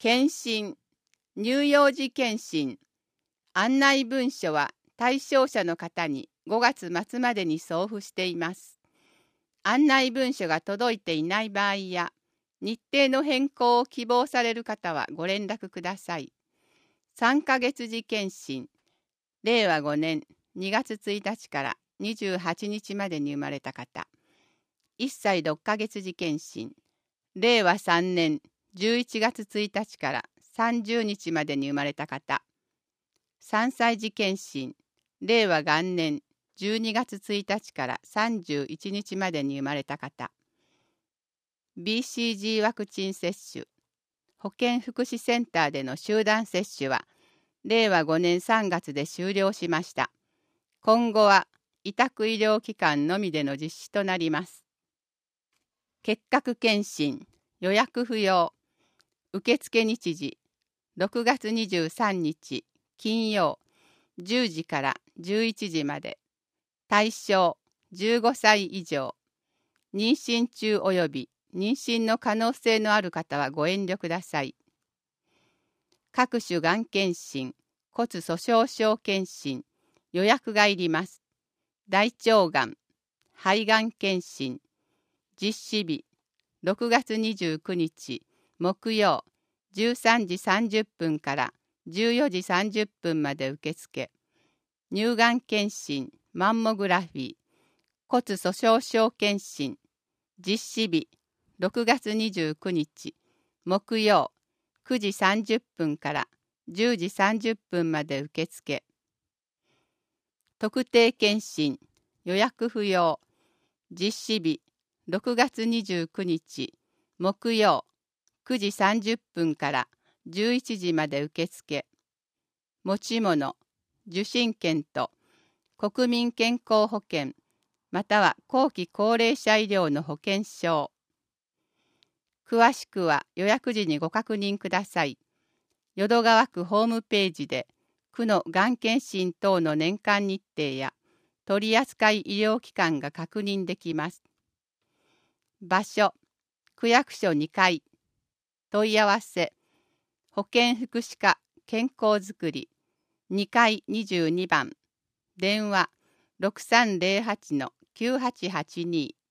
検診、乳幼児検診、案内文書は対象者の方に5月末までに送付しています。案内文書が届いていない場合や、日程の変更を希望される方はご連絡ください。3ヶ月次検診、令和5年2月1日から28日までに生まれた方。1歳6ヶ月次検診、令和3年11月1日から30日までに生まれた方。3歳児検診、令和元年12月1日から31日までに生まれた方。BCG ワクチン接種、保健福祉センターでの集団接種は、令和5年3月で終了しました。今後は委託医療機関のみでの実施となります。結核検診、予約不要。受付日時、6月23日、金曜、10時から11時まで。対象、15歳以上。妊娠中及び妊娠の可能性のある方はご遠慮ください。各種がん検診、骨粗しょう症検診、予約がいります。大腸がん、肺がん検診、実施日、6月29日、木曜、13時30分から14時30分まで受付。乳がん検診、マンモグラフィー、骨粗しょう症検診、実施日、6月29日、木曜、9時30分から10時30分まで受付。特定検診、予約不要。実施日、6月29日、木曜、9時30分から11時まで受付。持ち物、受診券と国民健康保険、または後期高齢者医療の保険証。詳しくは予約時にご確認ください。淀川区ホームページで区のがん検診等の年間日程や取扱医療機関が確認できます。場所、区役所2階。問い合わせ、保健福祉課健康づくり2階22番。電話 6308-9882